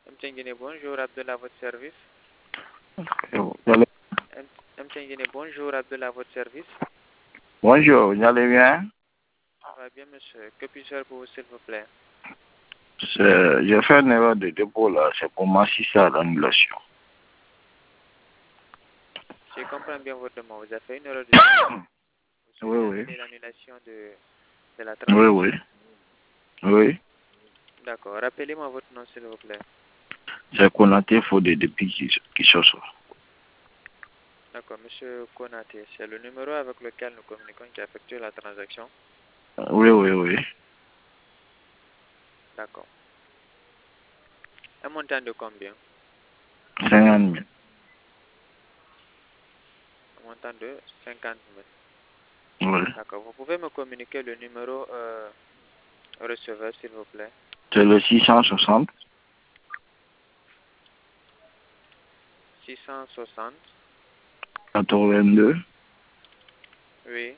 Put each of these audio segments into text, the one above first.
Mtengene, bonjour, Abdullah, votre service. Allez. Mtengene, bonjour, Abdullah, votre service. Bonjour, vous allez bien? Ça va bien, monsieur. Que puis-je faire pour vous, s'il vous plaît? J'ai fait une erreur de dépôt là, c'est pour m'assister à l'annulation. Je comprends bien votre demande. Vous avez fait une erreur de dépôt. Vous Oui. souhaitez l'annulation de la Oui. transaction. Oui. D'accord. Rappelez-moi votre nom, s'il vous plaît. C'est Konaté Fodé depuis Kissoso. D'accord, monsieur Konaté. C'est le numéro avec lequel nous communiquons qui a effectué la transaction. Oui. D'accord. Un montant de combien? 50 000. Un montant de 50 000. Oui. D'accord. Vous pouvez me communiquer le numéro receveur, s'il vous plaît. C'est le 660 660. 82 Oui.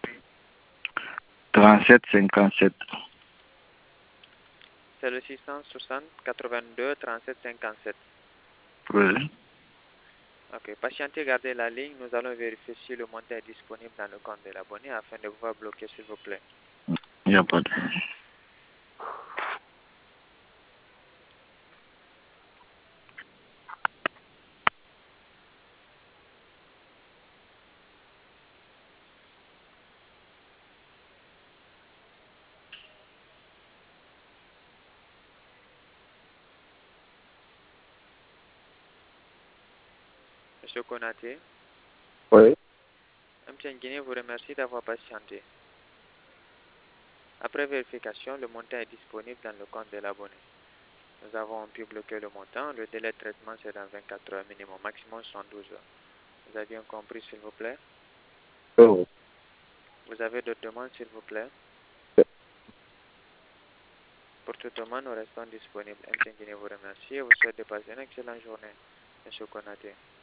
37 57. C'est le 660 82 37 57. Oui. Ok. Patientez, gardez la ligne. Nous allons vérifier si le montant est disponible dans le compte de l'abonné afin de pouvoir bloquer, s'il vous plaît. Il n'y a pas de... Monsieur Konaté, Oui. M. Guinée vous remercie d'avoir patienté. Après vérification, le montant est disponible dans le compte de l'abonné. Nous avons pu bloquer le montant. Le délai de traitement, c'est dans 24 heures minimum, maximum 112 heures. Vous avez bien compris, s'il vous plaît? Oui. Vous avez d'autres demandes, s'il vous plaît? Pour toute demande, nous restons disponibles. M. Guinée vous remercie et vous souhaite de passer une excellente journée, Monsieur Konaté.